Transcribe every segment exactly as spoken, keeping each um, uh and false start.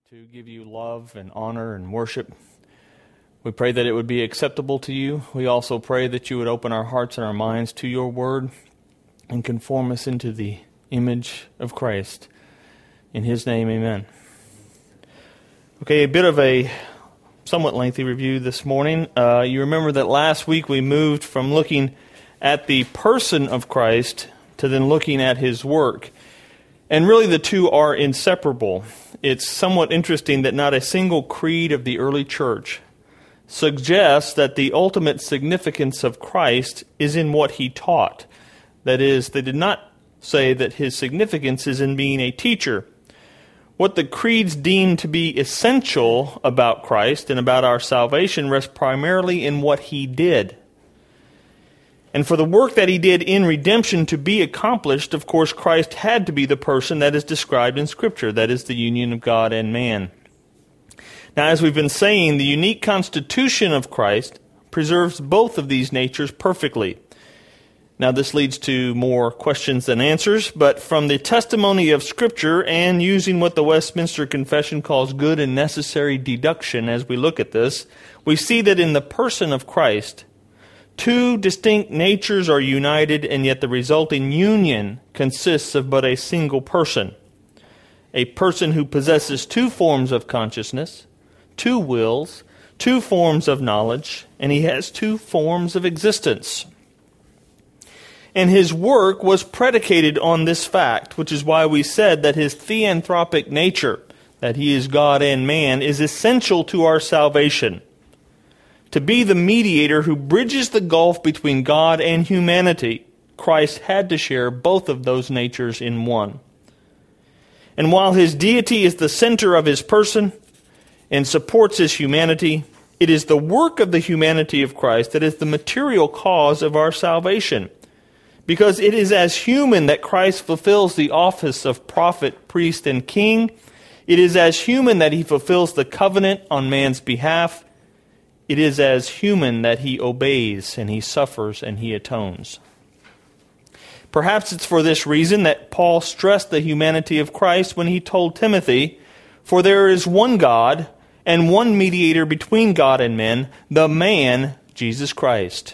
to give you love and honor and worship. We pray that it would be acceptable to you. We also pray that you would open our hearts and our minds to your word and conform us into the image of Christ. In his name, amen. Okay, a bit of a somewhat lengthy review this morning. Uh, you remember that last week we moved from looking at the person of Christ to then looking at his work. And really the two are inseparable. It's somewhat interesting that not a single creed of the early church suggests that the ultimate significance of Christ is in what he taught. That is, they did not say that his significance is in being a teacher. What the creeds deem to be essential about Christ and about our salvation rests primarily in what he did. And for the work that he did in redemption to be accomplished, of course, Christ had to be the person that is described in Scripture, that is the union of God and man. Now, as we've been saying, the unique constitution of Christ preserves both of these natures perfectly. Now, this leads to more questions than answers, but from the testimony of Scripture and using what the Westminster Confession calls good and necessary deduction as we look at this, we see that in the person of Christ, two distinct natures are united, and yet the resulting union consists of but a single person. A person who possesses two forms of consciousness, two wills, two forms of knowledge, and he has two forms of existence. And his work was predicated on this fact, which is why we said that his theanthropic nature, that he is God and man, is essential to our salvation. To be the mediator who bridges the gulf between God and humanity, Christ had to share both of those natures in one. And while his deity is the center of his person and supports his humanity, it is the work of the humanity of Christ that is the material cause of our salvation. Because it is as human that Christ fulfills the office of prophet, priest, and king. It is as human that he fulfills the covenant on man's behalf. It is as human that he obeys and he suffers and he atones. Perhaps it's for this reason that Paul stressed the humanity of Christ when he told Timothy, "For there is one God and one mediator between God and men, the man, Jesus Christ."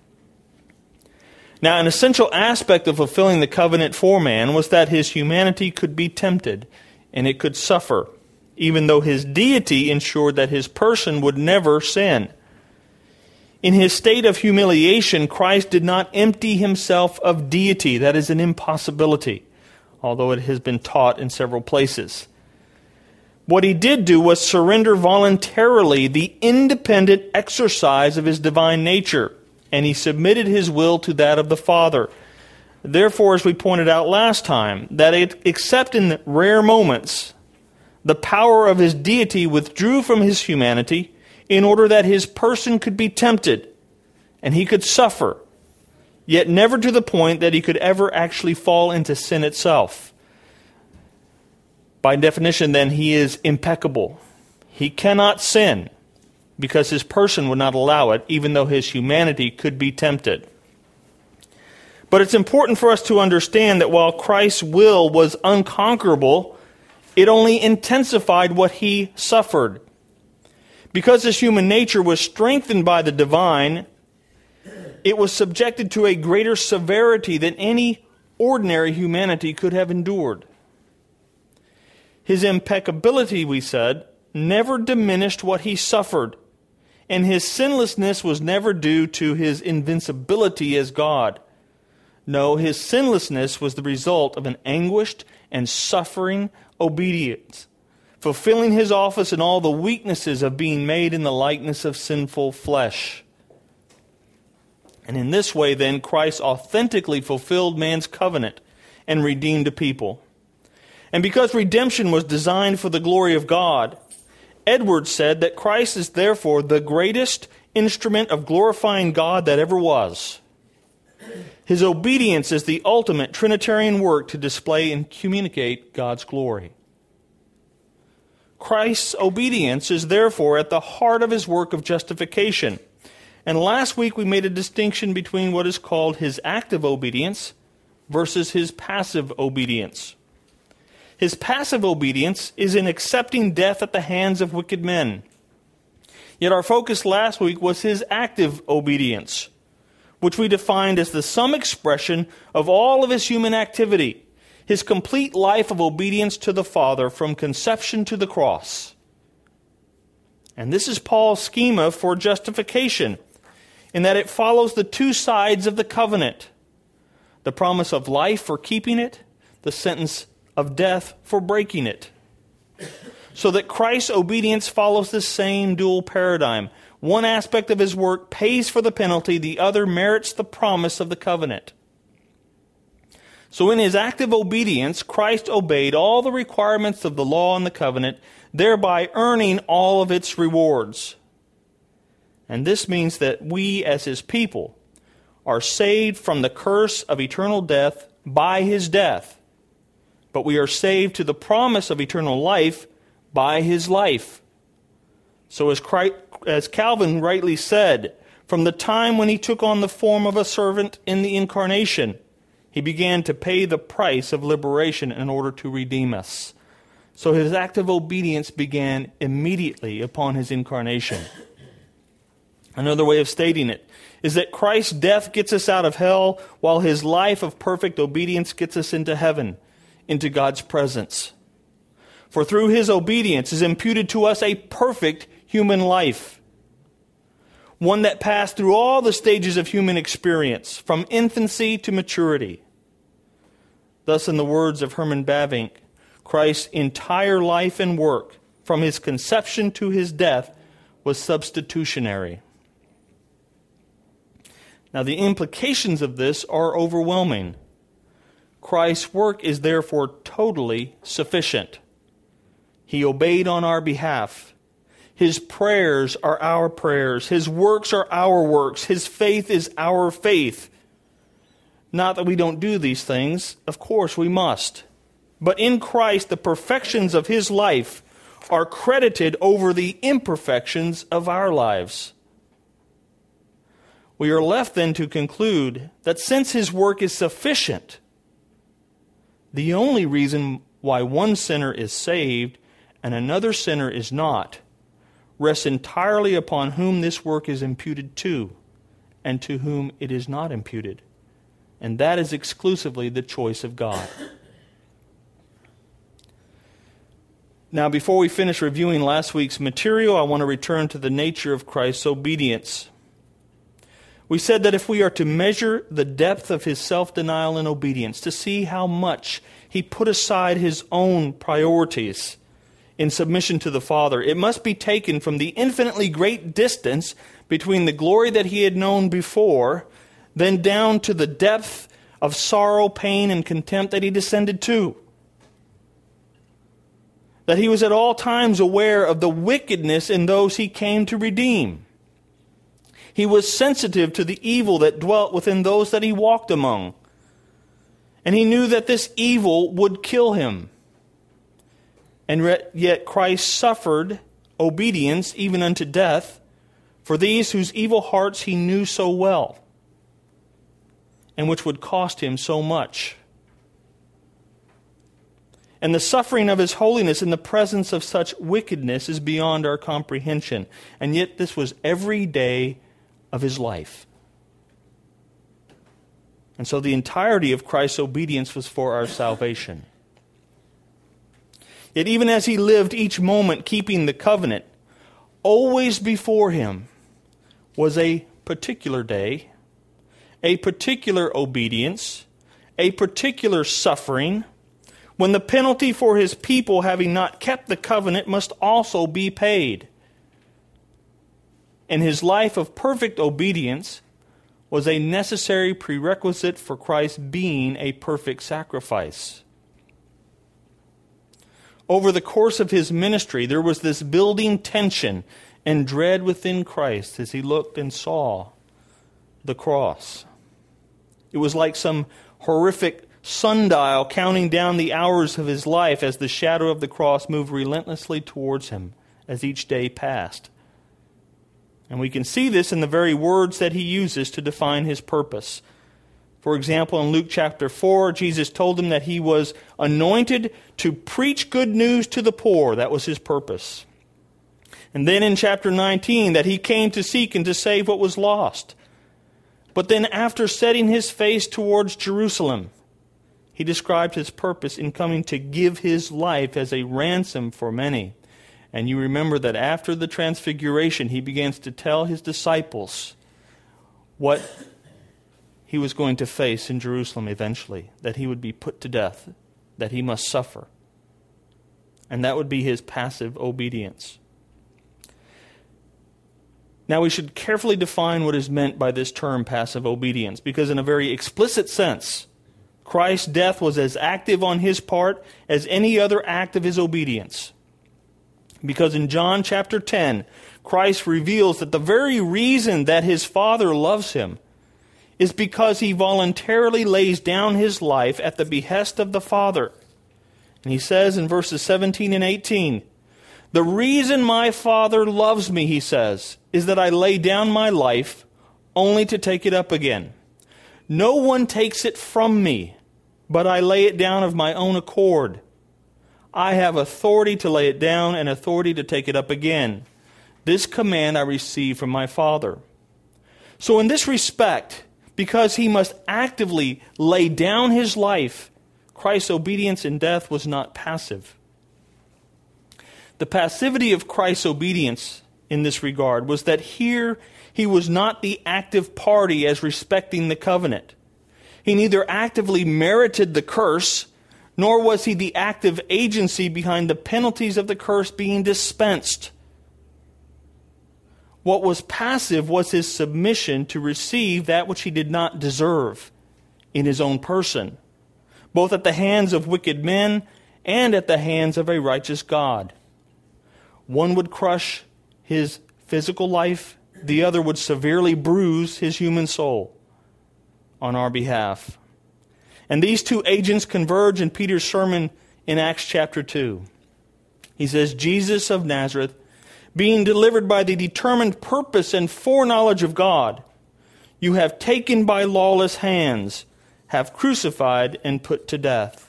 Now, an essential aspect of fulfilling the covenant for man was that his humanity could be tempted and it could suffer, even though his deity ensured that his person would never sin. In his state of humiliation, Christ did not empty himself of deity. That is an impossibility, although it has been taught in several places. What he did do was surrender voluntarily the independent exercise of his divine nature, and he submitted his will to that of the Father. Therefore, as we pointed out last time, that it, except in rare moments, the power of his deity withdrew from his humanity in order that his person could be tempted and he could suffer, yet never to the point that he could ever actually fall into sin itself. By definition, then, he is impeccable. He cannot sin because his person would not allow it, even though his humanity could be tempted. But it's important for us to understand that while Christ's will was unconquerable, it only intensified what he suffered. Because his human nature was strengthened by the divine, it was subjected to a greater severity than any ordinary humanity could have endured. His impeccability, we said, never diminished what he suffered, and his sinlessness was never due to his invincibility as God. No, his sinlessness was the result of an anguished and suffering obedience, fulfilling his office in all the weaknesses of being made in the likeness of sinful flesh. And in this way, then, Christ authentically fulfilled man's covenant and redeemed a people. And because redemption was designed for the glory of God, Edwards said that Christ is therefore the greatest instrument of glorifying God that ever was. His obedience is the ultimate Trinitarian work to display and communicate God's glory. Christ's obedience is therefore at the heart of his work of justification. And last week we made a distinction between what is called his active obedience versus his passive obedience. His passive obedience is in accepting death at the hands of wicked men. Yet our focus last week was his active obedience, which we defined as the sum expression of all of his human activity, his complete life of obedience to the Father from conception to the cross. And this is Paul's schema for justification, in that it follows the two sides of the covenant: the promise of life for keeping it, the sentence of death for breaking it. So that Christ's obedience follows the same dual paradigm. One aspect of his work pays for the penalty, the other merits the promise of the covenant. So in his active obedience, Christ obeyed all the requirements of the law and the covenant, thereby earning all of its rewards. And this means that we as his people are saved from the curse of eternal death by his death. But we are saved to the promise of eternal life by his life. So as Christ, as Calvin rightly said, from the time when he took on the form of a servant in the incarnation, he began to pay the price of liberation in order to redeem us. So his active obedience began immediately upon his incarnation. Another way of stating it is that Christ's death gets us out of hell, while his life of perfect obedience gets us into heaven, into God's presence. For through his obedience is imputed to us a perfect human life, one that passed through all the stages of human experience, from infancy to maturity. Thus, in the words of Herman Bavinck, Christ's entire life and work, from his conception to his death, was substitutionary. Now, the implications of this are overwhelming. Christ's work is therefore totally sufficient. He obeyed on our behalf. His prayers are our prayers. His works are our works. His faith is our faith. Not that we don't do these things. Of course we must. But in Christ, the perfections of his life are credited over the imperfections of our lives. We are left then to conclude that since his work is sufficient, the only reason why one sinner is saved and another sinner is not rests entirely upon whom this work is imputed to and to whom it is not imputed. And that is exclusively the choice of God. Now, before we finish reviewing last week's material, I want to return to the nature of Christ's obedience. We said that if we are to measure the depth of his self-denial and obedience, to see how much he put aside his own priorities in submission to the Father, it must be taken from the infinitely great distance between the glory that he had known before, then down to the depth of sorrow, pain, and contempt that he descended to. That he was at all times aware of the wickedness in those he came to redeem. He was sensitive to the evil that dwelt within those that he walked among. And he knew that this evil would kill him. And yet Christ suffered obedience even unto death for these whose evil hearts he knew so well, and which would cost him so much. And the suffering of his holiness in the presence of such wickedness is beyond our comprehension. And yet this was every day of his life. And so the entirety of Christ's obedience was for our salvation. Yet even as he lived each moment keeping the covenant, always before him was a particular day, a particular obedience, a particular suffering, when the penalty for his people having not kept the covenant must also be paid. And his life of perfect obedience was a necessary prerequisite for Christ being a perfect sacrifice. Over the course of his ministry, there was this building tension and dread within Christ as he looked and saw the cross. It was like some horrific sundial counting down the hours of his life as the shadow of the cross moved relentlessly towards him as each day passed. And we can see this in the very words that he uses to define his purpose. For example, in Luke chapter four, Jesus told them that he was anointed to preach good news to the poor. That was his purpose. And then in chapter nineteen, that he came to seek and to save what was lost. But then after setting his face towards Jerusalem, he described his purpose in coming to give his life as a ransom for many. And you remember that after the transfiguration, he begins to tell his disciples what he was going to face in Jerusalem eventually, that he would be put to death, that he must suffer. And that would be his passive obedience. Now we should carefully define what is meant by this term passive obedience, because in a very explicit sense, Christ's death was as active on his part as any other act of his obedience. Because in John chapter ten, Christ reveals that the very reason that his Father loves him is because he voluntarily lays down his life at the behest of the Father. And he says in verses seventeen and eighteen, "The reason my Father loves me," he says, "is that I lay down my life only to take it up again. No one takes it from me, but I lay it down of my own accord. I have authority to lay it down and authority to take it up again. This command I received from my Father." So in this respect, because he must actively lay down his life, Christ's obedience in death was not passive. The passivity of Christ's obedience in this regard was that here he was not the active party as respecting the covenant. He neither actively merited the curse, nor was he the active agency behind the penalties of the curse being dispensed. What was passive was his submission to receive that which he did not deserve in his own person, both at the hands of wicked men and at the hands of a righteous God. One would crush his physical life, the other would severely bruise his human soul on our behalf. And these two agents converge in Peter's sermon in Acts chapter two. He says, "Jesus of Nazareth, being delivered by the determined purpose and foreknowledge of God, you have taken by lawless hands, have crucified and put to death."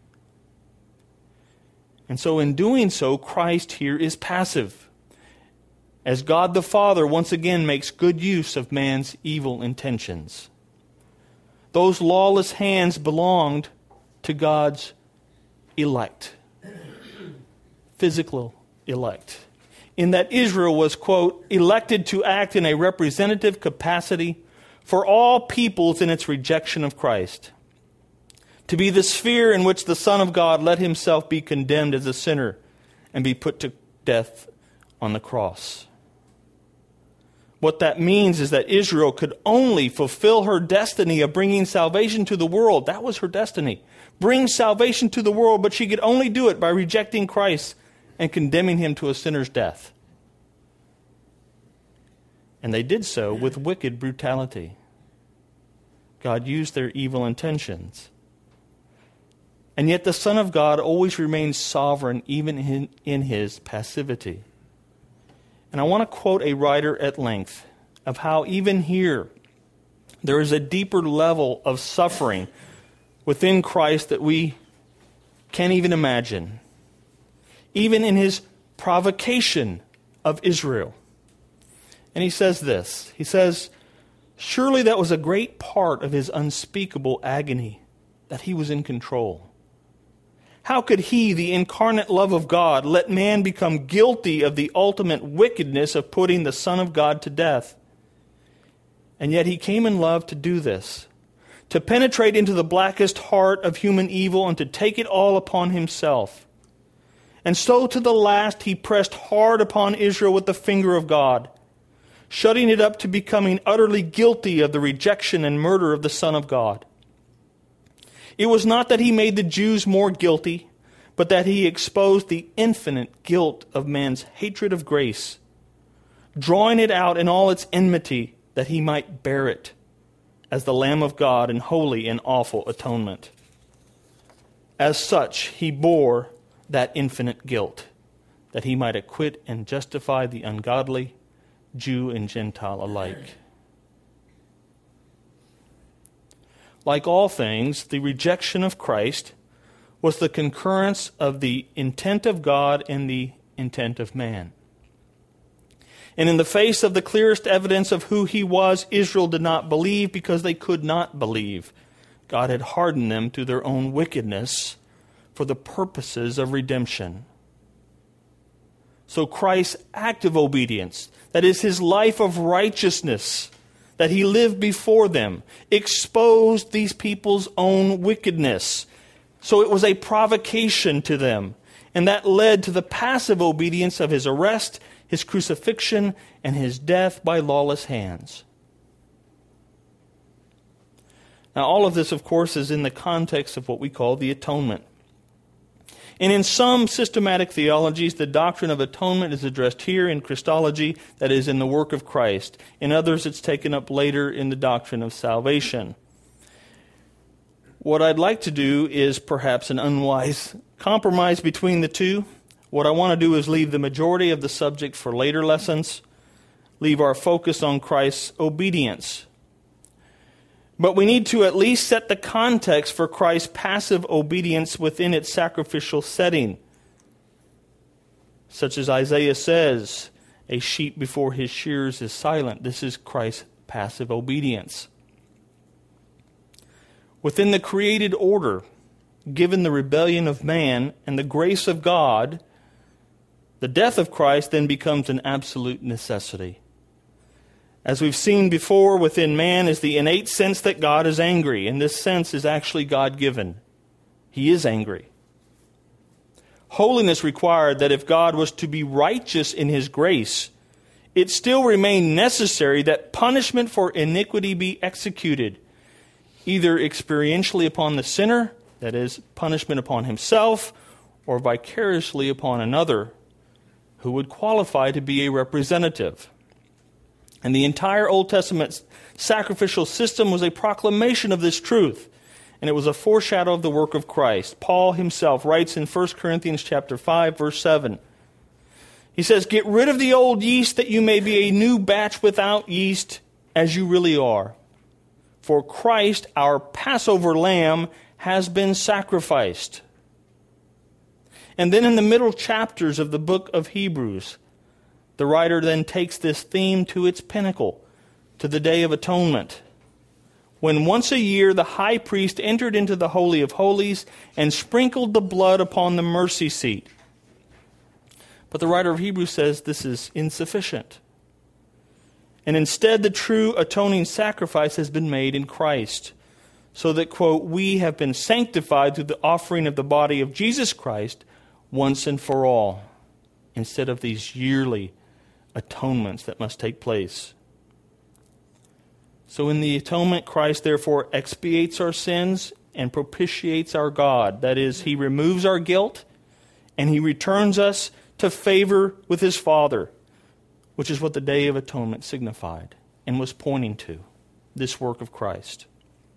And so in doing so, Christ here is passive, as God the Father once again makes good use of man's evil intentions. Those lawless hands belonged to God's elect, physical elect, in that Israel was, quote, elected to act in a representative capacity for all peoples in its rejection of Christ, to be the sphere in which the Son of God let himself be condemned as a sinner and be put to death on the cross. What that means is that Israel could only fulfill her destiny of bringing salvation to the world. That was her destiny. Bring salvation to the world, but she could only do it by rejecting Christ and condemning him to a sinner's death. And they did so with wicked brutality. God used their evil intentions. And yet the Son of God always remains sovereign even in, in his passivity. And I want to quote a writer at length of how even here there is a deeper level of suffering within Christ that we can't even imagine. Even in his provocation of Israel. And he says this. He says, "Surely that was a great part of his unspeakable agony, that he was in control. How could he, the incarnate love of God, let man become guilty of the ultimate wickedness of putting the Son of God to death? And yet he came in love to do this, to penetrate into the blackest heart of human evil and to take it all upon himself. And so to the last he pressed hard upon Israel with the finger of God, shutting it up to becoming utterly guilty of the rejection and murder of the Son of God. It was not that he made the Jews more guilty, but that he exposed the infinite guilt of man's hatred of grace, drawing it out in all its enmity that he might bear it as the Lamb of God in holy and awful atonement. As such, he bore that infinite guilt, that he might acquit and justify the ungodly, Jew and Gentile alike." like all things, the rejection of Christ was the concurrence of the intent of God and the intent of man. And in the face of the clearest evidence of who he was, Israel did not believe because they could not believe. God had hardened them through their own wickedness for the purposes of redemption. So Christ's active obedience, that is his life of righteousness, that he lived before them, exposed these people's own wickedness. So it was a provocation to them. And that led to the passive obedience of his arrest, his crucifixion, and his death by lawless hands. Now, all of this, of course, is in the context of what we call the atonement. And in some systematic theologies, the doctrine of atonement is addressed here in Christology, that is, in the work of Christ. In others, it's taken up later in the doctrine of salvation. What I'd like to do is perhaps an unwise compromise between the two. What I want to do is leave the majority of the subject for later lessons, leave our focus on Christ's obedience. But we need to at least set the context for Christ's passive obedience within its sacrificial setting. Such as Isaiah says, a sheep before his shears is silent. This is Christ's passive obedience. Within the created order, given the rebellion of man and the grace of God, the death of Christ then becomes an absolute necessity. As we've seen before, within man is the innate sense that God is angry, and this sense is actually God-given. He is angry. Holiness required that if God was to be righteous in his grace, it still remained necessary that punishment for iniquity be executed, either experientially upon the sinner, that is, punishment upon himself, or vicariously upon another, who would qualify to be a representative. And the entire Old Testament sacrificial system was a proclamation of this truth, and it was a foreshadow of the work of Christ. Paul himself writes in First Corinthians chapter five, verse seven. He says, "Get rid of the old yeast that you may be a new batch without yeast, as you really are. For Christ, our Passover lamb, has been sacrificed." And then in the middle chapters of the book of Hebrews, the writer then takes this theme to its pinnacle, to the Day of Atonement, when once a year the high priest entered into the Holy of Holies and sprinkled the blood upon the mercy seat. But the writer of Hebrews says this is insufficient. And instead the true atoning sacrifice has been made in Christ, so that, quote, "we have been sanctified through the offering of the body of Jesus Christ once and for all," instead of these yearly atonements that must take place. So in the atonement, Christ therefore expiates our sins and propitiates our God. That is, he removes our guilt and he returns us to favor with his Father, which is what the Day of Atonement signified and was pointing to, this work of Christ.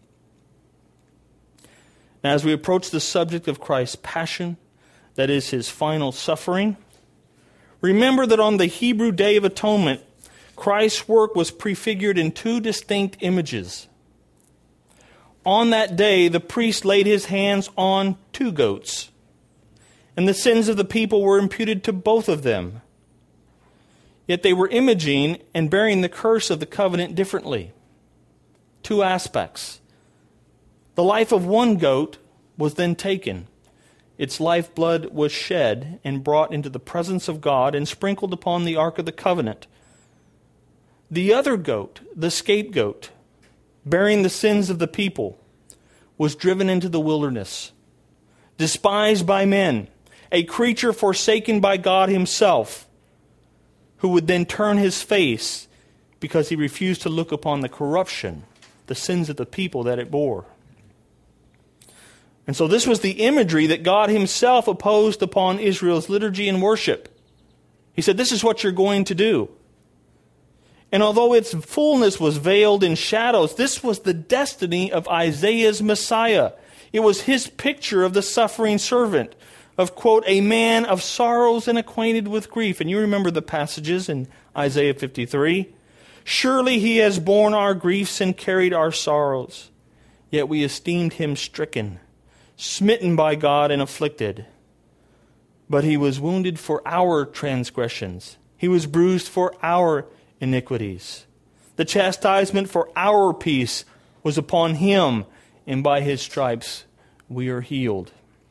Now, as we approach the subject of Christ's passion, that is his final suffering, remember that on the Hebrew Day of Atonement, Christ's work was prefigured in two distinct images. On that day, the priest laid his hands on two goats, and the sins of the people were imputed to both of them. Yet they were imaging and bearing the curse of the covenant differently. Two aspects. The life of one goat was then taken. Its lifeblood was shed and brought into the presence of God and sprinkled upon the Ark of the Covenant. The other goat, the scapegoat, bearing the sins of the people, was driven into the wilderness, despised by men, a creature forsaken by God himself, who would then turn his face because he refused to look upon the corruption, the sins of the people that it bore. And so this was the imagery that God himself opposed upon Israel's liturgy and worship. He said, this is what you're going to do. And although its fullness was veiled in shadows, this was the destiny of Isaiah's Messiah. It was his picture of the suffering servant, of, quote, a man of sorrows and acquainted with grief. And you remember the passages in Isaiah fifty-three. Surely he has borne our griefs and carried our sorrows. Yet we esteemed him stricken, smitten by God, and afflicted. But he was wounded for our transgressions. He was bruised for our iniquities. The chastisement for our peace was upon him, and by his stripes we are healed.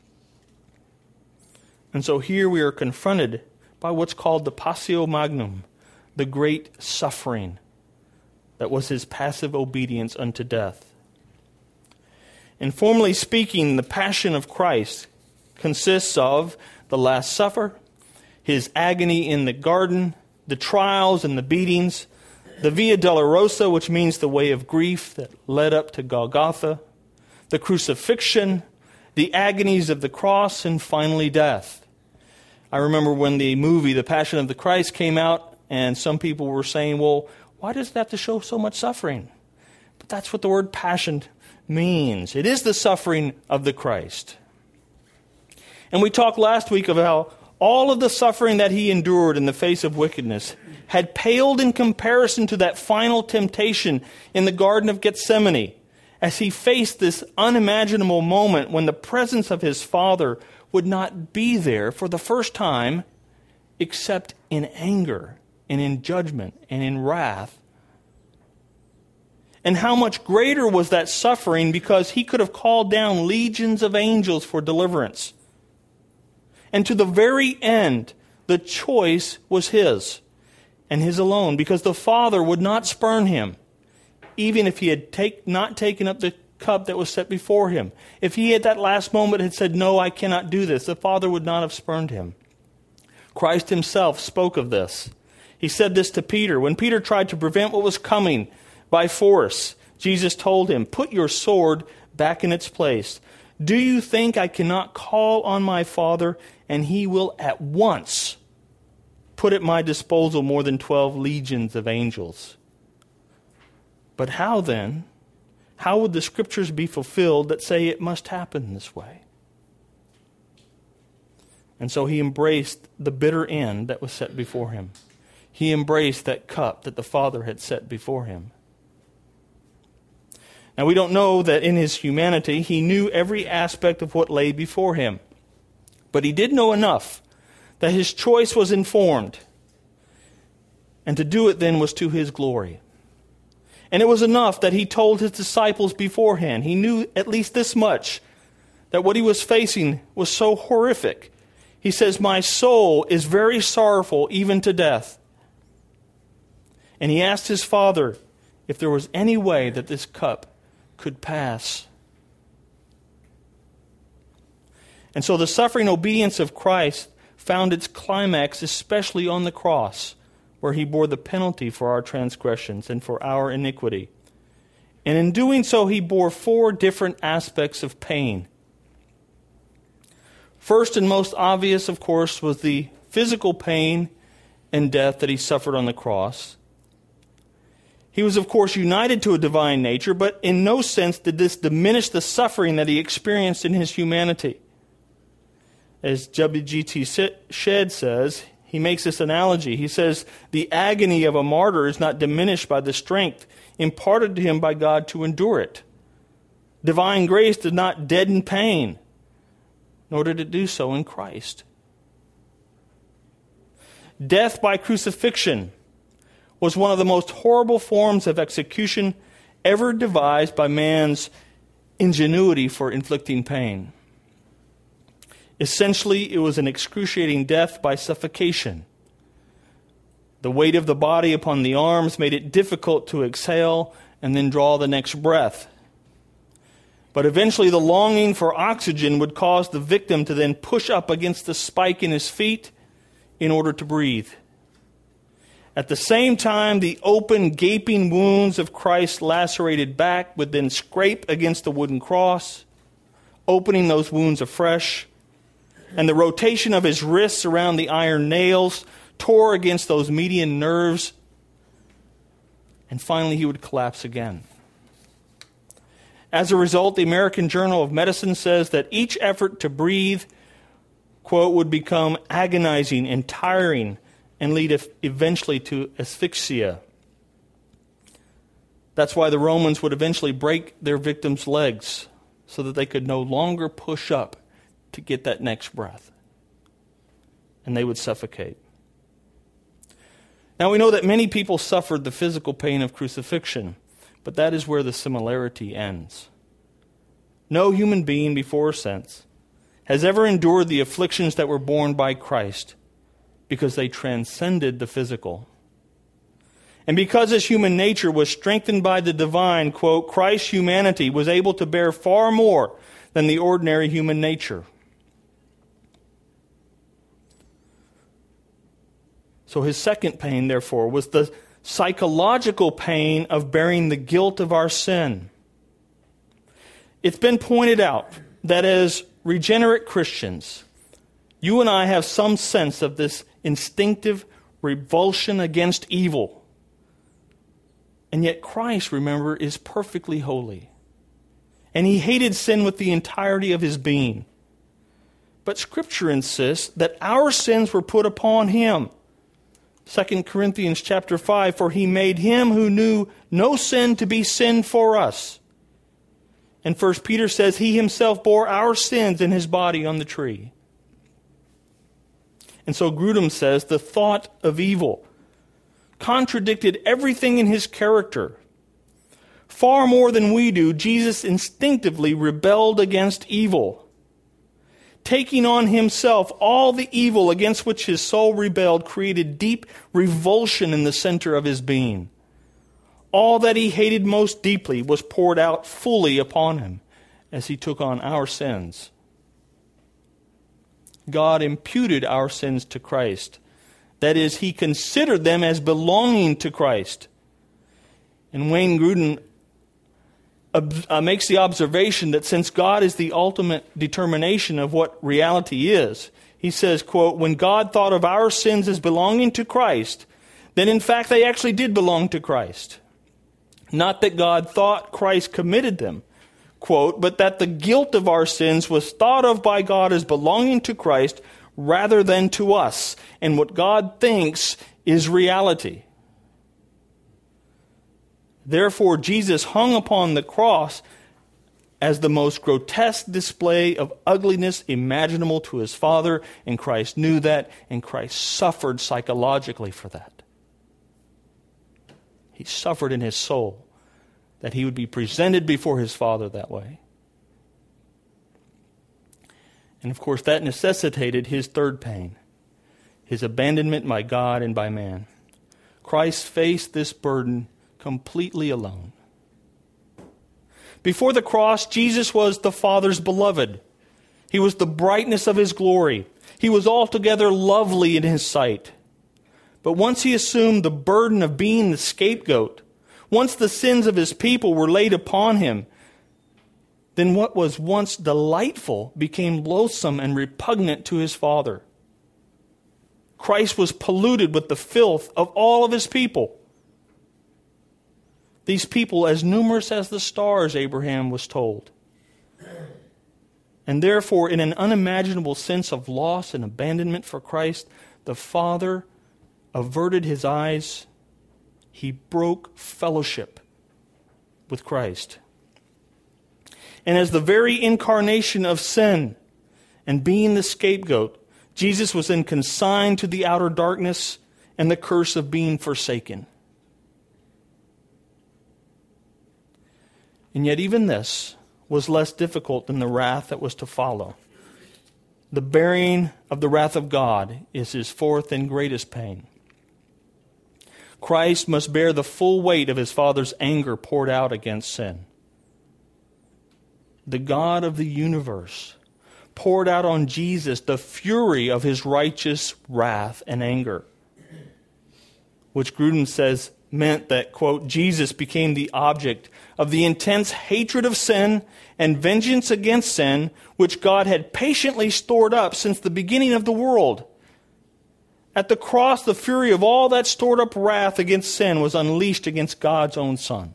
And so here we are confronted by what's called the Passio Magnum, the great suffering that was his passive obedience unto death. And formally speaking, the passion of Christ consists of the Last Supper, his agony in the garden, the trials and the beatings, the Via Dolorosa, which means the way of grief that led up to Golgotha, the crucifixion, the agonies of the cross, and finally death. I remember when the movie The Passion of the Christ came out, and some people were saying, well, why does it have to show so much suffering? But that's what the word passion means. It is the suffering of the Christ. And we talked last week of how all of the suffering that he endured in the face of wickedness had paled in comparison to that final temptation in the Garden of Gethsemane, as he faced this unimaginable moment when the presence of his Father would not be there for the first time except in anger and in judgment and in wrath. And how much greater was that suffering because he could have called down legions of angels for deliverance. And to the very end, the choice was his, and his alone, because the Father would not spurn him, even if he had take, not taken up the cup that was set before him. If he at that last moment had said, no, I cannot do this, the Father would not have spurned him. Christ himself spoke of this. He said this to Peter. When Peter tried to prevent what was coming by force, Jesus told him, put your sword back in its place. Do you think I cannot call on my Father, and he will at once put at my disposal more than twelve legions of angels? But how then, how would the Scriptures be fulfilled that say it must happen this way? And so he embraced the bitter end that was set before him. He embraced that cup that the Father had set before him. Now, we don't know that in his humanity he knew every aspect of what lay before him. But he did know enough that his choice was informed. And to do it then was to his glory. And it was enough that he told his disciples beforehand. He knew at least this much, that what he was facing was so horrific. He says, my soul is very sorrowful, even to death. And he asked his Father if there was any way that this cup could pass. And so the suffering obedience of Christ found its climax especially on the cross, where he bore the penalty for our transgressions and for our iniquity. And in doing so, he bore four different aspects of pain. First and most obvious, of course, was the physical pain and death that he suffered on the cross. He was, of course, united to a divine nature, but in no sense did this diminish the suffering that he experienced in his humanity. As W G T Shedd says, he makes this analogy. He says, the agony of a martyr is not diminished by the strength imparted to him by God to endure it. Divine grace did not deaden pain, nor did it do so in Christ. Death by crucifixion was one of the most horrible forms of execution ever devised by man's ingenuity for inflicting pain. Essentially, it was an excruciating death by suffocation. The weight of the body upon the arms made it difficult to exhale and then draw the next breath. But eventually the longing for oxygen would cause the victim to then push up against the spike in his feet in order to breathe. At the same time, the open, gaping wounds of Christ's lacerated back would then scrape against the wooden cross, opening those wounds afresh. And the rotation of his wrists around the iron nails tore against those median nerves. And finally, he would collapse again. As a result, the American Journal of Medicine says that each effort to breathe, quote, would become agonizing and tiring and lead eventually to asphyxia. That's why the Romans would eventually break their victims' legs so that they could no longer push up to get that next breath. And they would suffocate. Now we know that many people suffered the physical pain of crucifixion, but that is where the similarity ends. No human being before or since has ever endured the afflictions that were borne by Christ because they transcended the physical. And because his human nature was strengthened by the divine, quote, Christ's humanity was able to bear far more than the ordinary human nature. So his second pain, therefore, was the psychological pain of bearing the guilt of our sin. It's been pointed out that as regenerate Christians, you and I have some sense of this instinctive revulsion against evil. And yet Christ, remember, is perfectly holy. And he hated sin with the entirety of his being. But Scripture insists that our sins were put upon him. Second Corinthians chapter five, for he made him who knew no sin to be sin for us. And First Peter says he himself bore our sins in his body on the tree. And so Grudem says the thought of evil contradicted everything in his character. Far more than we do, Jesus instinctively rebelled against evil, taking on himself all the evil against which his soul rebelled created deep revulsion in the center of his being. All that he hated most deeply was poured out fully upon him as he took on our sins. God imputed our sins to Christ. That is, he considered them as belonging to Christ. And Wayne Grudem uh, makes the observation that since God is the ultimate determination of what reality is, he says, quote, when God thought of our sins as belonging to Christ, then in fact they actually did belong to Christ. Not that God thought Christ committed them, quote, but that the guilt of our sins was thought of by God as belonging to Christ rather than to us. And what God thinks is reality. Therefore, Jesus hung upon the cross as the most grotesque display of ugliness imaginable to his Father, and Christ knew that, and Christ suffered psychologically for that. He suffered in his soul that he would be presented before his Father that way. And of course, that necessitated his third pain, his abandonment by God and by man. Christ faced this burden completely alone. Before the cross, Jesus was the Father's beloved. He was the brightness of his glory. He was altogether lovely in his sight. But once he assumed the burden of being the scapegoat, once the sins of his people were laid upon him, then what was once delightful became loathsome and repugnant to his Father. Christ was polluted with the filth of all of his people. These people, as numerous as the stars, Abraham was told. And therefore, in an unimaginable sense of loss and abandonment for Christ, the Father averted his eyes. He broke fellowship with Christ. And as the very incarnation of sin and being the scapegoat, Jesus was then consigned to the outer darkness and the curse of being forsaken. And yet even this was less difficult than the wrath that was to follow. The bearing of the wrath of God is his fourth and greatest pain. Christ must bear the full weight of his Father's anger poured out against sin. The God of the universe poured out on Jesus the fury of his righteous wrath and anger, which Grudem says meant that, quote, Jesus became the object of the intense hatred of sin and vengeance against sin, which God had patiently stored up since the beginning of the world. At the cross, the fury of all that stored up wrath against sin was unleashed against God's own Son.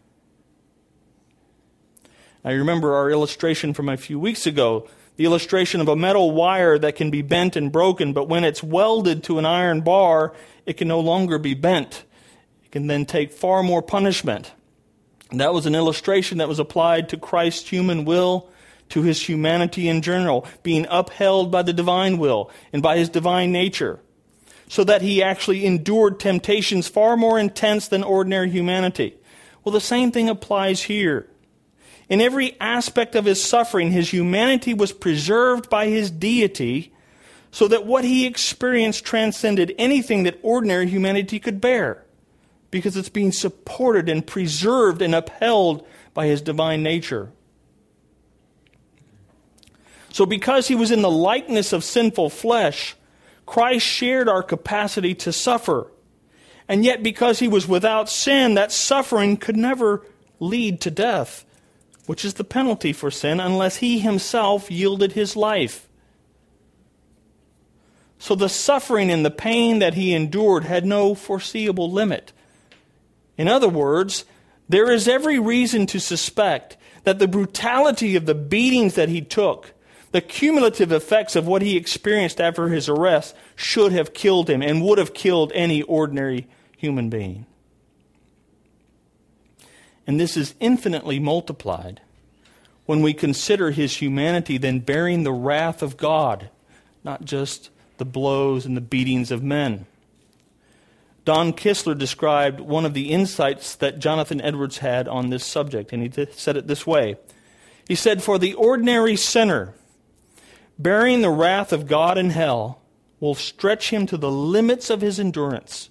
Now, you remember our illustration from a few weeks ago, the illustration of a metal wire that can be bent and broken, but when it's welded to an iron bar, it can no longer be bent. It can then take far more punishment. That was an illustration that was applied to Christ's human will, to his humanity in general, being upheld by the divine will and by his divine nature, so that he actually endured temptations far more intense than ordinary humanity. Well, the same thing applies here. In every aspect of his suffering, his humanity was preserved by his deity, so that what he experienced transcended anything that ordinary humanity could bear, because it's being supported and preserved and upheld by his divine nature. So because he was in the likeness of sinful flesh, Christ shared our capacity to suffer. And yet because he was without sin, that suffering could never lead to death, which is the penalty for sin, unless he himself yielded his life. So the suffering and the pain that he endured had no foreseeable limit. In other words, there is every reason to suspect that the brutality of the beatings that he took, the cumulative effects of what he experienced after his arrest, should have killed him and would have killed any ordinary human being. And this is infinitely multiplied when we consider his humanity then bearing the wrath of God, not just the blows and the beatings of men. Don Kistler described one of the insights that Jonathan Edwards had on this subject, and he said it this way. He said, "For the ordinary sinner, bearing the wrath of God in hell will stretch him to the limits of his endurance.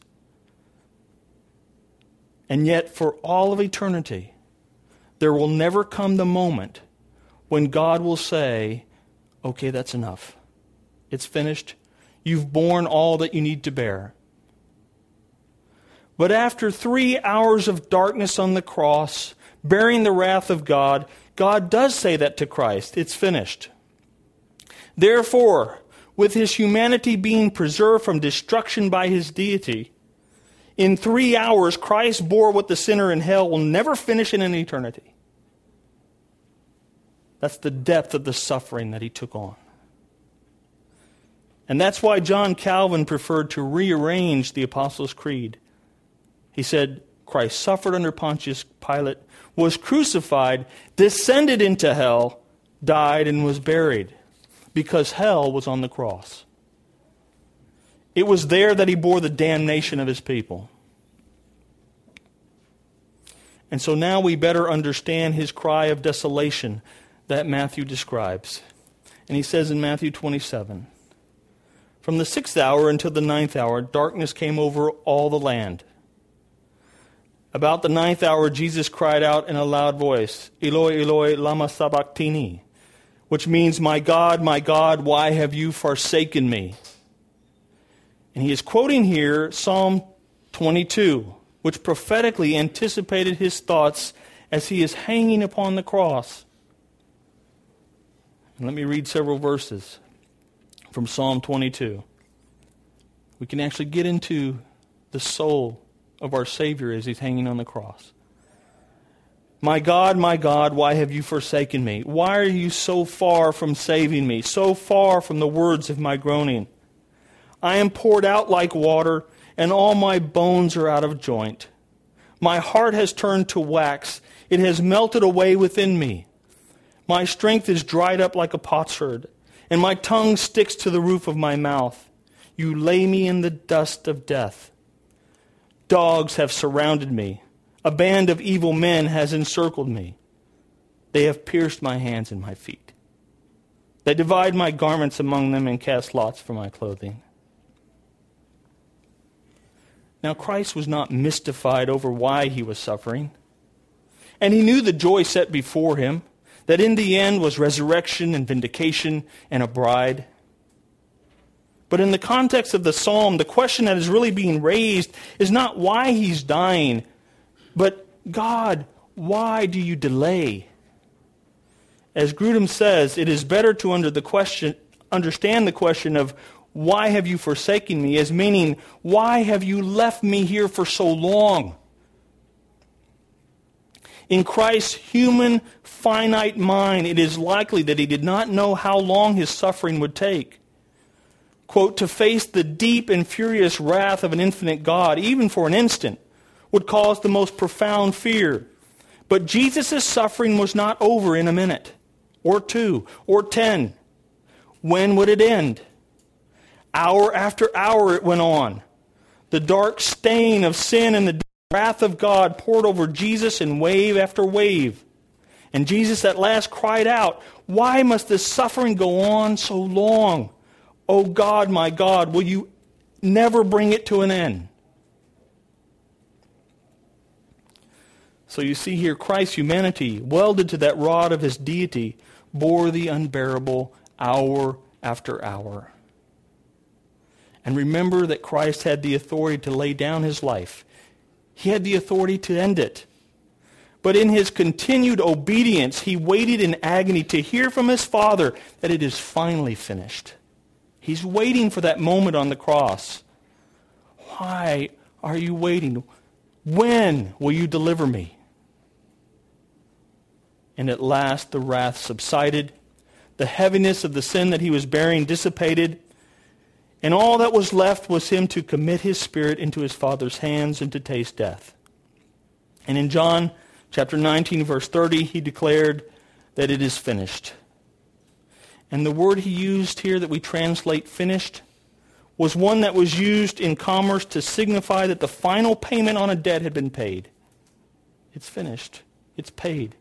And yet, for all of eternity, there will never come the moment when God will say, okay, that's enough. It's finished. You've borne all that you need to bear." But after three hours of darkness on the cross, bearing the wrath of God, God does say that to Christ. It's finished. Therefore, with his humanity being preserved from destruction by his deity, in three hours Christ bore what the sinner in hell will never finish in an eternity. That's the depth of the suffering that he took on. And that's why John Calvin preferred to rearrange the Apostles' Creed. He said, Christ suffered under Pontius Pilate, was crucified, descended into hell, died, and was buried, because hell was on the cross. It was there that he bore the damnation of his people. And so now we better understand his cry of desolation that Matthew describes. And he says in Matthew twenty-seven, "From the sixth hour until the ninth hour, darkness came over all the land. About the ninth hour, Jesus cried out in a loud voice, 'Eloi, Eloi, lama sabachthani,' which means, 'My God, my God, why have you forsaken me?'" And he is quoting here Psalm twenty-two, which prophetically anticipated his thoughts as he is hanging upon the cross. And let me read several verses from Psalm twenty-two. We can actually get into the soul of our Savior as he's hanging on the cross. "My God, my God, why have you forsaken me? Why are you so far from saving me, so far from the words of my groaning? I am poured out like water, and all my bones are out of joint. My heart has turned to wax. It has melted away within me. My strength is dried up like a potsherd, and my tongue sticks to the roof of my mouth. You lay me in the dust of death. Dogs have surrounded me. A band of evil men has encircled me. They have pierced my hands and my feet. They divide my garments among them and cast lots for my clothing." Now Christ was not mystified over why he was suffering. And he knew the joy set before him, that in the end was resurrection and vindication and a bride. But in the context of the psalm, the question that is really being raised is not why he's dying, but God, why do you delay? As Grudem says, it is better to under the question, understand the question of why have you forsaken me as meaning, why have you left me here for so long? In Christ's human, finite mind, it is likely that he did not know how long his suffering would take. Quote, "To face the deep and furious wrath of an infinite God, even for an instant, would cause the most profound fear. But Jesus' suffering was not over in a minute, or two, or ten. When would it end? Hour after hour it went on. The dark stain of sin and the wrath of God poured over Jesus in wave after wave. And Jesus at last cried out, "Why must this suffering go on so long? O God, my God, will you never bring it to an end?" So you see here, Christ's humanity, welded to that rod of his deity, bore the unbearable hour after hour. And remember that Christ had the authority to lay down his life. He had the authority to end it. But in his continued obedience, he waited in agony to hear from his Father that it is finally finished. He's waiting for that moment on the cross. Why are you waiting? When will you deliver me? And at last the wrath subsided. The heaviness of the sin that he was bearing dissipated. And all that was left was him to commit his spirit into his Father's hands and to taste death. And in John chapter nineteen, verse thirty, he declared that it is finished. And the word he used here that we translate finished was one that was used in commerce to signify that the final payment on a debt had been paid. It's finished. It's paid.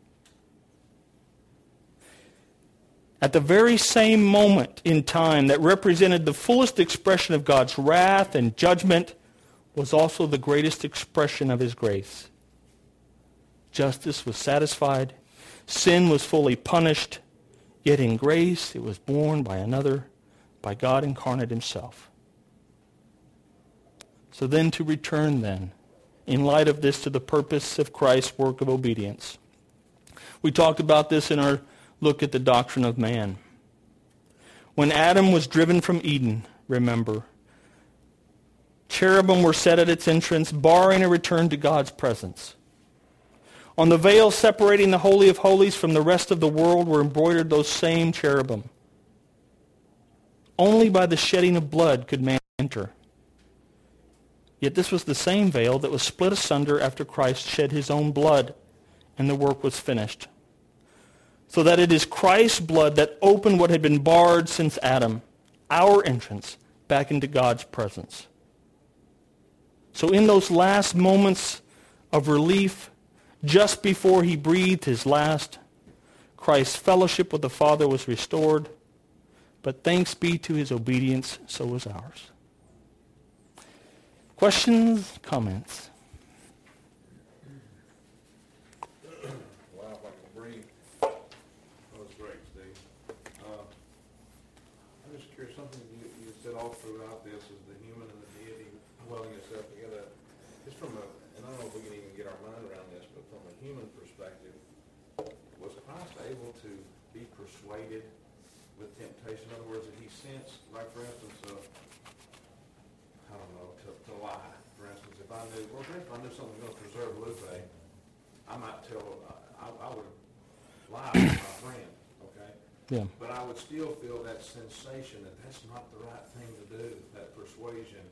At the very same moment in time that represented the fullest expression of God's wrath and judgment was also the greatest expression of his grace. Justice was satisfied. Sin was fully punished. Yet in grace it was borne by another, by God incarnate himself. So then to return then, in light of this, to the purpose of Christ's work of obedience. We talked about this in our look at the doctrine of man. When Adam was driven from Eden, remember, cherubim were set at its entrance, barring a return to God's presence. On the veil separating the Holy of Holies from the rest of the world were embroidered those same cherubim. Only by the shedding of blood could man enter. Yet this was the same veil that was split asunder after Christ shed his own blood, and the work was finished. So that it is Christ's blood that opened what had been barred since Adam, our entrance back into God's presence. So in those last moments of relief, just before he breathed his last, Christ's fellowship with the Father was restored, but thanks be to his obedience, so was ours. Questions, comments? All throughout this is the human and the deity welding itself together. Just from a, and I don't know if we can even get our mind around this, but from a human perspective, was Christ able to be persuaded with temptation? In other words, did he sense, like for instance, uh, I don't know, to, to lie. For instance, if I knew, well, if I knew something was going to preserve Lupe, I might tell, I, I would lie to my friend. Yeah. But I would still feel that sensation that that's not the right thing to do, that persuasion.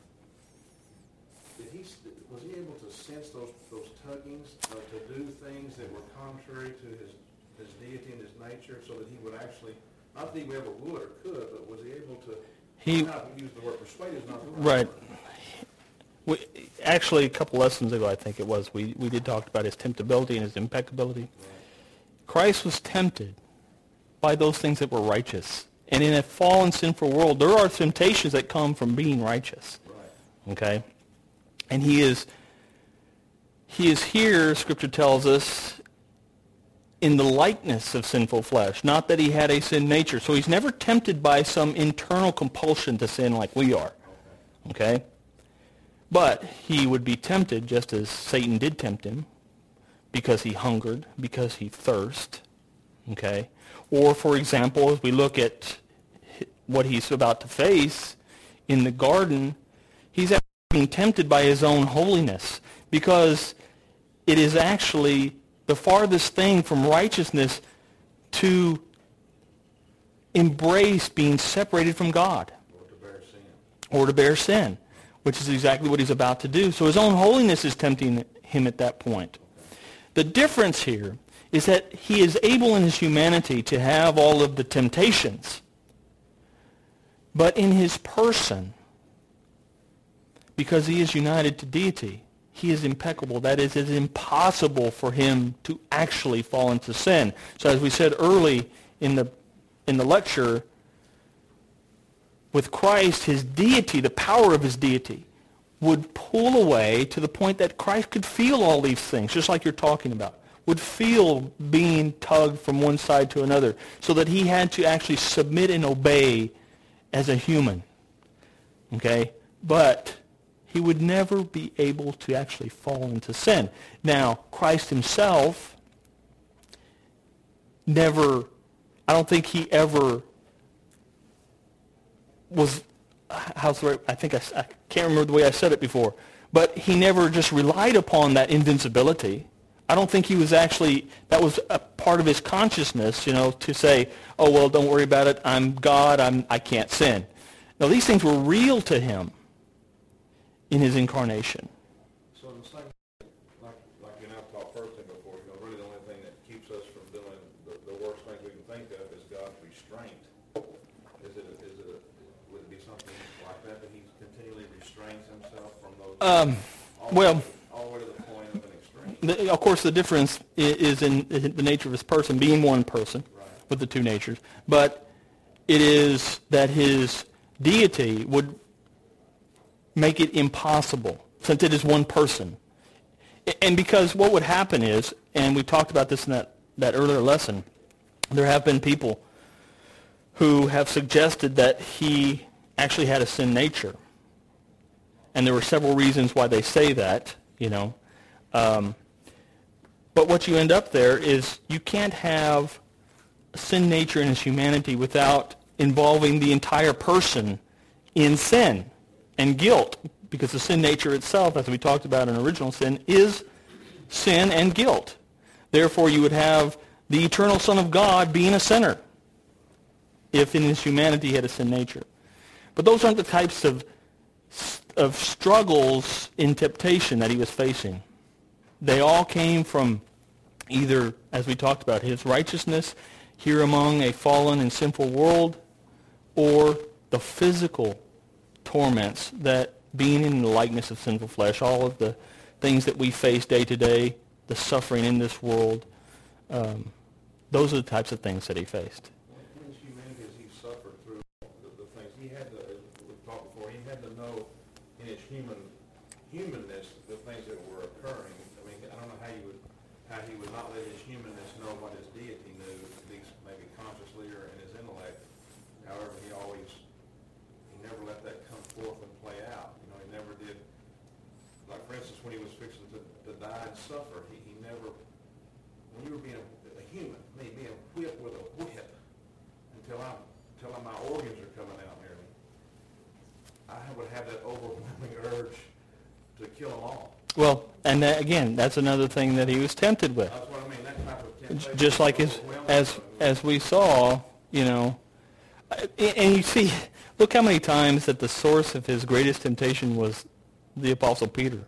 Did he, was he able to sense those those tuggings uh, to do things that were contrary to his, his deity and his nature so that he would actually, not that he ever would or could, but was he able to, he not use the word persuade is not the right, right. word. We, actually, a couple lessons ago, I think it was, we, we did talk about his temptability and his impeccability. Right. Christ was tempted by those things that were righteous. And in a fallen, sinful world, there are temptations that come from being righteous. Right. Okay? And he is, he is here, Scripture tells us, in the likeness of sinful flesh, not that he had a sin nature. So he's never tempted by some internal compulsion to sin like we are. Okay? But he would be tempted just as Satan did tempt him, because he hungered, because he thirsted. Okay? Or, for example, as we look at what he's about to face in the garden, he's actually being tempted by his own holiness, because it is actually the farthest thing from righteousness to embrace being separated from God. Or to bear sin. Or to bear sin, which is exactly what he's about to do. So his own holiness is tempting him at that point. The difference here is that he is able in his humanity to have all of the temptations. But in his person, because he is united to deity, he is impeccable. That is, it is impossible for him to actually fall into sin. So as we said early in the in the lecture, with Christ, his deity, the power of his deity, would pull away to the point that Christ could feel all these things, just like you're talking about, would feel being tugged from one side to another, so that he had to actually submit and obey as a human. Okay? But he would never be able to actually fall into sin. Now, Christ himself never, I don't think he ever was, how's the right, I think I, I can't remember the way I said it before, but he never just relied upon that invincibility. I don't think he was actually, that was a part of his consciousness, you know, to say, oh, well, don't worry about it, I'm God, I'm, I can't sin. Now, these things were real to him in his incarnation. So in the same, like, like you and I've talked first thing before, you know, really the only thing that keeps us from doing the, the worst things we can think of is God's restraint. Is it, is it, a, would it be something like that, that he continually restrains himself from those? Um, all well, way, all the way to the point of an extreme. The, of course, the difference is in the nature of his person, being one person, right, with the two natures. But it is that his deity would make it impossible, since it is one person. And because what would happen is, and we talked about this in that, that earlier lesson, there have been people who have suggested that he actually had a sin nature. And there were several reasons why they say that, you know. Um, but what you end up there is you can't have a sin nature in his humanity without involving the entire person in sin and guilt, because the sin nature itself, as we talked about in original sin, is sin and guilt. Therefore, you would have the eternal Son of God being a sinner if in his humanity he had a sin nature. But those aren't the types of, of struggles in temptation that he was facing. They all came from either, as we talked about, his righteousness here among a fallen and sinful world, or the physical torments that being in the likeness of sinful flesh, all of the things that we face day to day, the suffering in this world, um, those are the types of things that he faced. In his humanity, as he suffered through the, the things, he had to, as we've talked before, he had to know in his human humanness the things that were occurring. I mean, I don't know how you would, how he would not let his humanness know what his deity knew, at least maybe consciously or in his intellect. However, he always, he never let that come forth and play out. You know, he never did, like for instance, when he was fixing to, to die and suffer, he, he never, when you were being a, a human, me being whipped with a whip until I'm, until my organs are coming out nearly, I would have that overwhelming urge to kill them all. Well, and that, again, that's another thing that he was tempted with. That's what I mean, that type of temptation. Just like as, as, as we saw, you know, and you see, look how many times that the source of his greatest temptation was the Apostle Peter.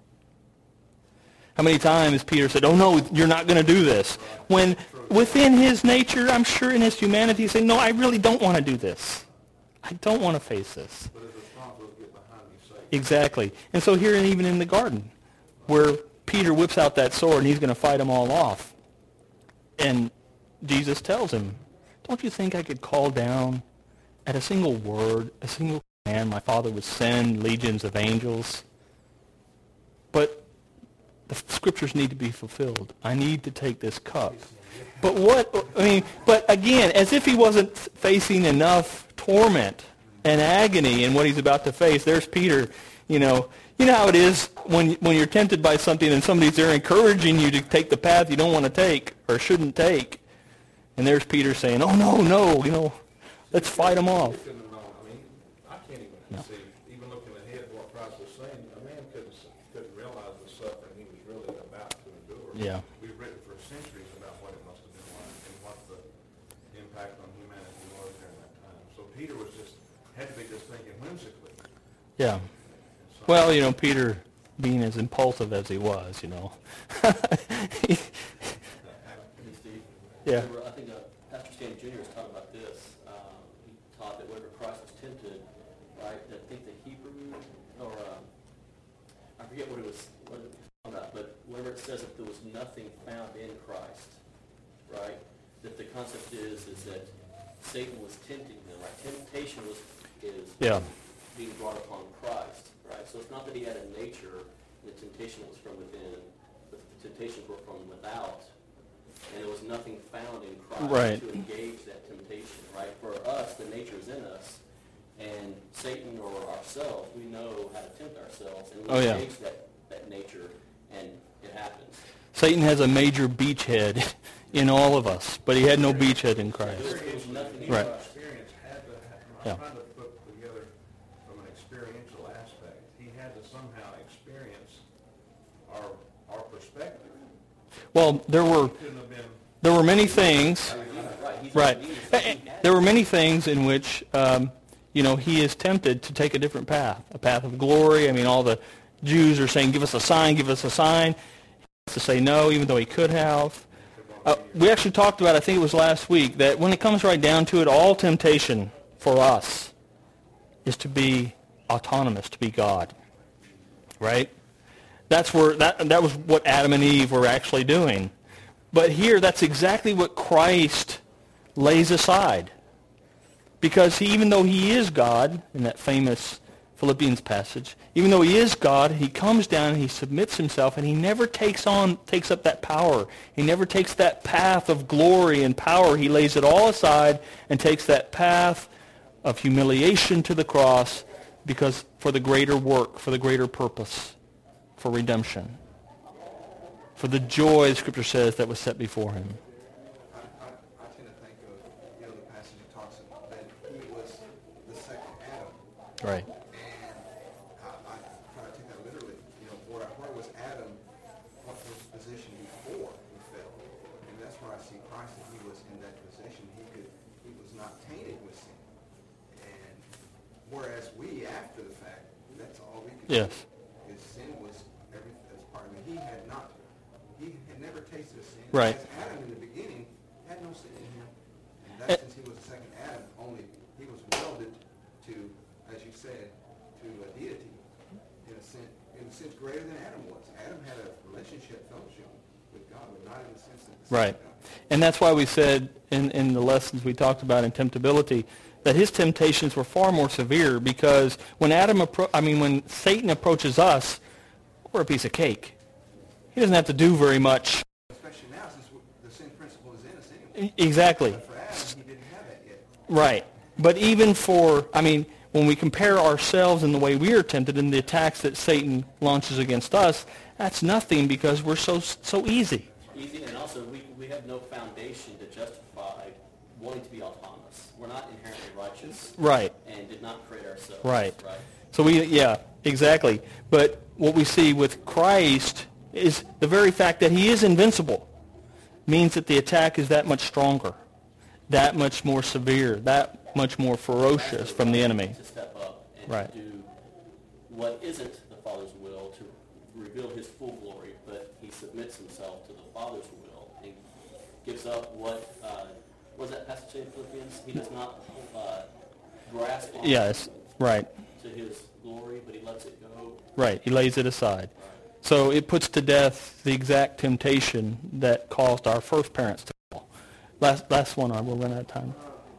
How many times Peter said, oh no, you're not going to do this. When within his nature, I'm sure in his humanity, he's saying, no, I really don't want to do this. I don't want to face this. But his response was, get behind me, Satan. Exactly. And so here, even in the garden, where Peter whips out that sword and he's going to fight them all off. And Jesus tells him, don't you think I could call down at a single word, a single command, my Father would send legions of angels? But the scriptures need to be fulfilled. I need to take this cup. But what, I mean, but again, as if he wasn't facing enough torment and agony in what he's about to face, there's Peter, you know. You know how it is when when you're tempted by something and somebody's there encouraging you to take the path you don't want to take or shouldn't take. And there's Peter saying, oh, no, no, you know, let's fight them off. I mean, I can't even No. see, even looking ahead at what Christ was saying, a man couldn't, couldn't realize the suffering he was really about to endure. Yeah. We've written for centuries about what it must have been like and what the impact on humanity was during that time. So Peter was just, had to be just thinking whimsically. Yeah. Well, you know, Peter, being as impulsive as he was, you know, he, Yeah. Remember, I think uh, Pastor Stan Junior was talking about this. Um, he taught that whenever Christ was tempted, right, I think the Hebrew, or um, I forget what it was, what it was talking about, but whenever it says that there was nothing found in Christ, right, that the concept is is that Satan was tempting him, right? Temptation was is Yeah. being brought upon Christ, right? So it's not that he had a nature, and the temptation was from within, but the temptations were from without, and there was nothing found in Christ Right. to engage that temptation, right? For us, the nature is in us, and Satan or ourselves, we know how to tempt ourselves, and we Oh, yeah. engage that, that nature, and it happens. Satan has a major beachhead in all of us, but he had no beachhead in There Christ. was, there was nothing in Right. Christ. Experience had to, ha- Yeah. I'm trying to put together from an experiential aspect. He had to somehow experience our, our perspective. Well, there were He couldn't have been, there were many things. Right. He's Right. not needed, so he had There were many things in which, um, you know, he is tempted to take a different path, a path of glory. I mean, all the Jews are saying, give us a sign, give us a sign. He has to say no, even though he could have. Uh, we actually talked about, I think it was last week, that when it comes right down to it, all temptation for us is to be autonomous, to be God. Right? That's where that that was what Adam and Eve were actually doing. But here, that's exactly what Christ lays aside. Because he, even though he is God, in that famous Philippians passage, even though he is God, he comes down and he submits himself, and he never takes on takes up that power. He never takes that path of glory and power. He lays it all aside and takes that path of humiliation to the cross, because for the greater work, for the greater purpose, for redemption, for the joy, the Scripture says, that was set before him. I, I, I tend to think of, you know, the passage that talks about that he was the second Adam. Right. And I, I try to take that literally. You know, where, where was Adam? What was his position before he fell? And that's where I see Christ, that he was in that position. He could, he was not tainted with sin. And whereas we, after the fact, that's all we could Yes. do. His sin was every, as part of it. He had not, he had never tasted of sin. Right. As Adam in the beginning had no sin in him. And Eh. that since he was the second Adam, only he was welded to, as you said, to a deity in a sense, in a sense greater than Adam was. Adam had a relationship, fellowship with God, but not in the sense that the Right. second God. And that's why we said in, in the lessons we talked about in temptability that his temptations were far more severe, because when Adam, appro- I mean, when Satan approaches us, we're a piece of cake. He doesn't have to do very much. Especially now, since the sin principle is in us anyway. E- Exactly. But for Adam, he didn't have that yet. Right. But even for, I mean, when we compare ourselves and the way we are tempted and the attacks that Satan launches against us, that's nothing, because we're so so easy. easy, and also we, we have no foundation to justify wanting to be autonomous. We're not inherently righteous Right. and did not create ourselves. Right. Right. So we, yeah, exactly. But what we see with Christ is the very fact that he is invincible means that the attack is that much stronger, that much more severe, that much more ferocious from the enemy. To step up and Right. to do what isn't the Father's will, to reveal his full glory, but he submits himself to the Father's will and gives up what, uh, what was that passage in Philippians? He does not uh, grasp on Yes, right, to his glory, but he lets it go. right. He lays it aside. So it puts to death the exact temptation that caused our first parents to fall. Last, last one, I will run out of time.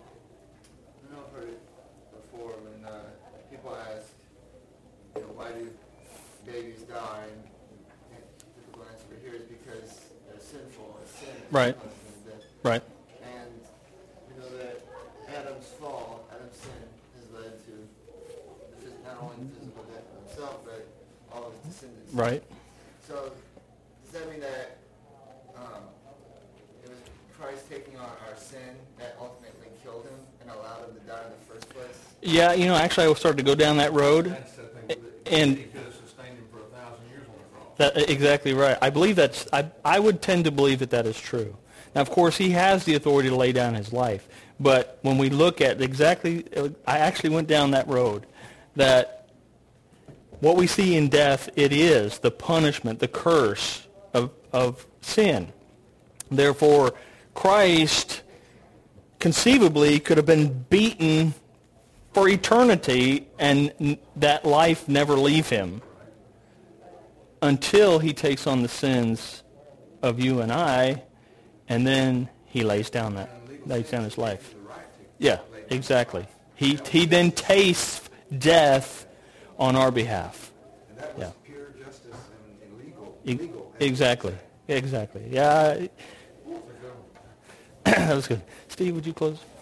I know I've heard it before when uh, people ask, you know, why do babies die? And the typical answer here is because they're sinful and sin Right. causes them death. Right, And we know that Adam's fall, Adam's sin, has led to the phys- not only the physical death of himself, but all of his descendants. right. So does that mean that um, it was Christ taking on our sin that ultimately killed him and allowed him to die in the first place? Yeah, you know, actually I started to go down that road. that's the thing, that And- he could have sustained him for a thousand years on the cross. That, exactly right. I believe that's, I, I would tend to believe that that is true. Now, of course, he has the authority to lay down his life. But when we look at exactly, I actually went down that road, that what we see in death, it is the punishment, the curse of, of sin. Therefore, Christ conceivably could have been beaten for eternity and n- that life never leave him until he takes on the sins of you and I, and then he lays down that lays down his life. Yeah, exactly. He he then tastes death on our behalf. And that was Yeah. pure justice and, and legal. E- legal. Exactly. Exactly. Yeah. That was good. Steve, would you close?